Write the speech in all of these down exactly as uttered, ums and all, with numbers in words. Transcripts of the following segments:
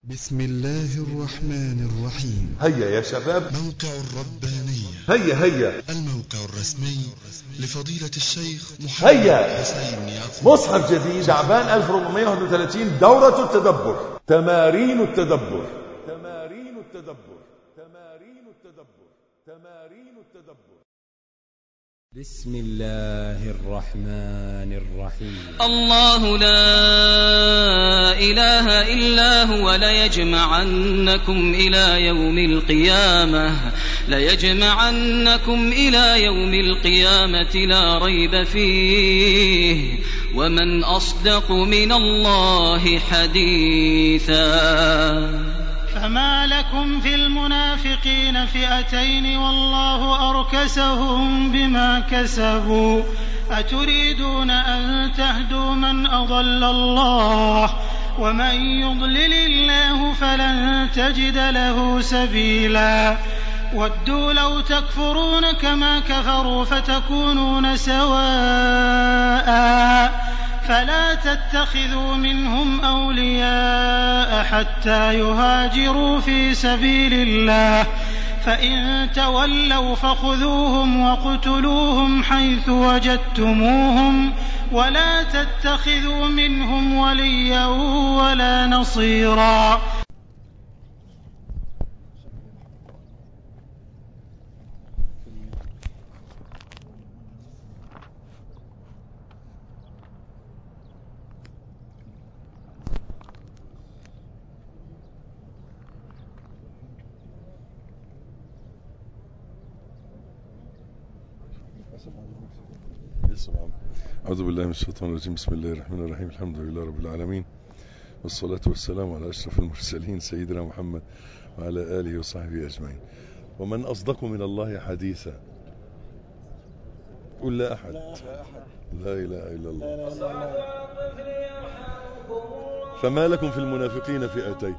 بسم الله الرحمن الرحيم. هيا يا شباب. موقع الربانية. هيا هيا. الموقع الرسمي لفضيلة الشيخ محمد هيا. حسين يعقوب. مصحف جديد شعبان ألف وأربعمائة وواحد وثلاثين. دورة التدبر. تمارين التدبر. تمارين التدبر. تمارين التدبر. تمارين التدبر. بسم الله الرحمن الرحيم. الله لا إله إلا هو ليجمعنكم إلى يوم القيامة ليجمعنكم إلى يوم القيامة لا ريب فيه ومن أصدق من الله حديثا. فما لكم في المنافقين فئتين والله أركسهم بما كسبوا أتريدون أن تهدوا من أضل الله ومن يضلل الله فلن تجد له سبيلا. ودوا لو تكفرون كما كفروا فتكونون سواء فلا تتخذوا منهم أولياء حتى يهاجروا في سبيل الله فإن تولوا فخذوهم واقتلوهم حيث وجدتموهم ولا تتخذوا منهم وليا ولا نصيرا. أعوذ بالله من الشيطان الرجيم. بسم الله الرحمن الرحيم. الحمد لله رب العالمين والصلاة والسلام على أشرف المرسلين سيدنا محمد وعلى آله وصحبه أجمعين. ومن أصدق من الله حديثا. قل لا أحد. لا إله إلا الله. فما لكم في المنافقين فئتين.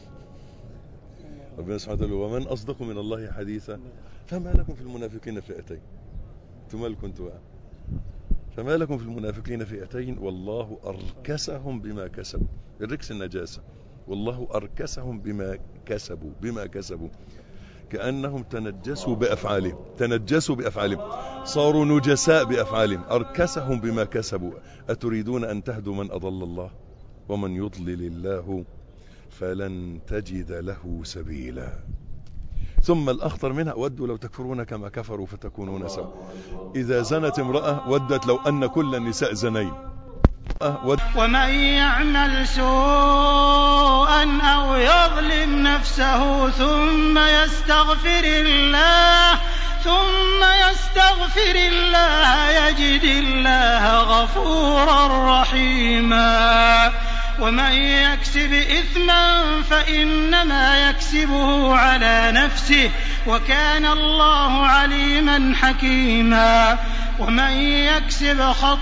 ربنا سبحانه وتعالى ومن أصدق من الله حديثا. فما لكم في المنافقين فئتين. ثم لكم انتوا فما لكم في المنافقين فئتين والله أركسهم بما كسبوا. الركس النجاسة. والله أركسهم بما كسبوا بما كسبوا كأنهم تنجسوا بأفعالهم تنجسوا بأفعالهم صاروا نجساء بأفعالهم. أركسهم بما كسبوا أتريدون أن تهدوا من أضل الله ومن يضلل الله فلن تجد له سبيلا. ثم الأخطر منها ودوا لو تكفرون كما كفروا فتكونون سواء. إذا زنت امرأة ودت لو أن كل النساء زنين. ومن يعمل سوءا أو يظلم نفسه ثم يستغفر الله ثم يستغفر الله يجد الله غفورا رحيما. ومن يكسب إثما فإنما يكسبه على نفسه وكان الله عليما حكيما. ومن يكسب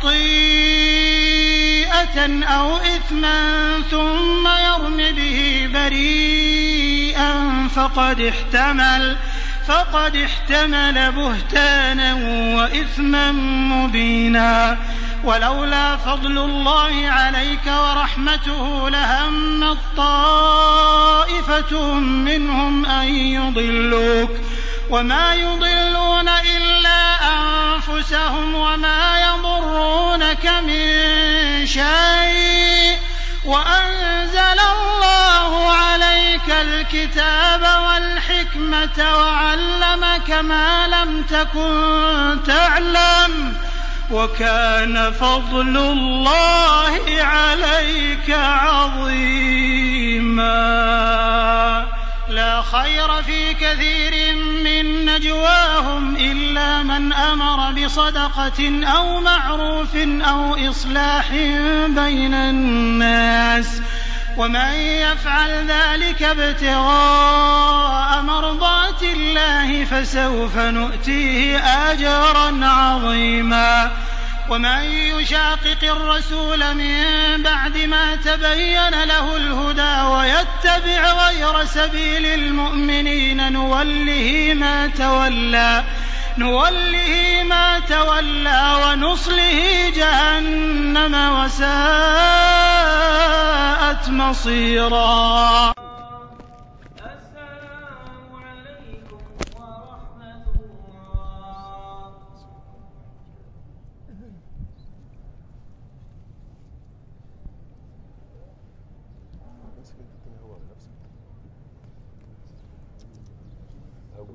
خطيئة أو إثما ثم يرم به بريئا فقد احتمل فقد احتمل بهتانا وإثما مبينا. ولولا فضل الله عليك ورحمته لهمت طائفة منهم أن يضلوك وما يضلون إلا أنفسهم وما يضرونك من شيء وأنزل الله عليك الكتاب والحكمة وعلمك ما لم تكن تعلم وكان فضل الله عليك عظيما. لا خير في كثير من نجواهم إلا من أمر بصدقة أو معروف أو إصلاح بين الناس ومن يفعل ذلك ابتغاء مرضات الله فسوف نؤتيه أجرا عظيما. ومن يشاقق الرسول من بعد ما تبين له الهدى ويتبع غير سبيل المؤمنين نوله ما تولى نوله ما تولى ونصله جهنم وساءت مصيرا.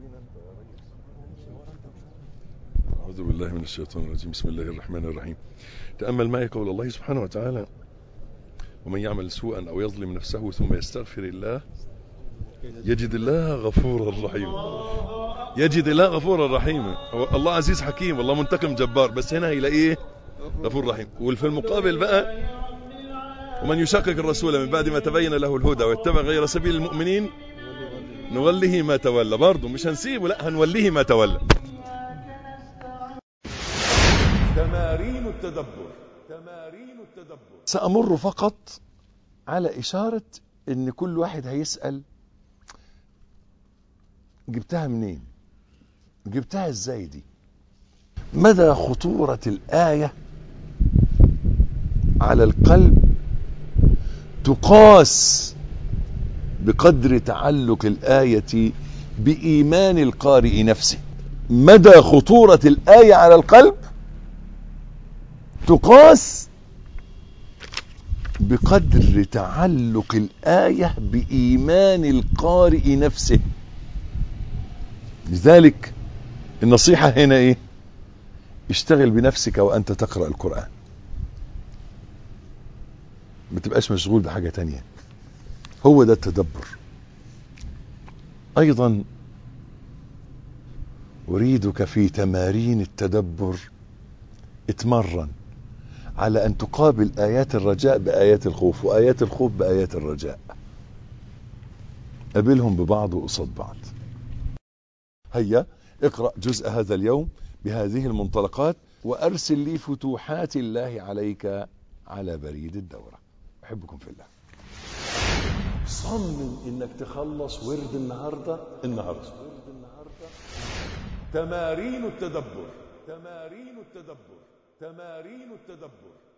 أعوذ بالله من الشيطان الرجيم. بسم الله الرحمن الرحيم. تأمل معي قول الله سبحانه وتعالى: ومن يعمل سوءا أو يظلم نفسه ثم يستغفر الله يجد الله غفورا رحيما. يجد الله غفورا رحيما. الله عزيز حكيم والله منتقم جبار، بس هنا هيلاقيه غفور رحيم. وفي المقابل بقى: ومن يشاقق الرسول من بعد ما تبين له الهدى ويتبع غير سبيل المؤمنين نوليه ما تولى. برضه مش هنسيبه، لا هنوليه ما تولى. تمارين التدبر. تمارين التدبر. سأمر فقط على إشارة إن كل واحد هيسأل: جبتها منين؟ جبتها ازاي دي؟ مدى خطورة الآية على القلب تقاس بقدر تعلق الآية بإيمان القارئ نفسه. مدى خطورة الآية على القلب تقاس بقدر تعلق الآية بإيمان القارئ نفسه. لذلك النصيحة هنا ايه؟ اشتغل بنفسك وأنت تقرأ القرآن، ما تبقاش مشغول بحاجة تانية. هو ده التدبر. أيضا أريدك في تمارين التدبر اتمرن على أن تقابل آيات الرجاء بآيات الخوف، وآيات الخوف بآيات الرجاء. قابلهم ببعض وقصاد بعض. هيا اقرأ جزء هذا اليوم بهذه المنطلقات، وأرسل لي فتوحات الله عليك على بريد الدورة. أحبكم في الله. صمم إنك تخلص ورد النهاردة النهاردة تمارين التدبر. تمارين التدبر. تمارين التدبر.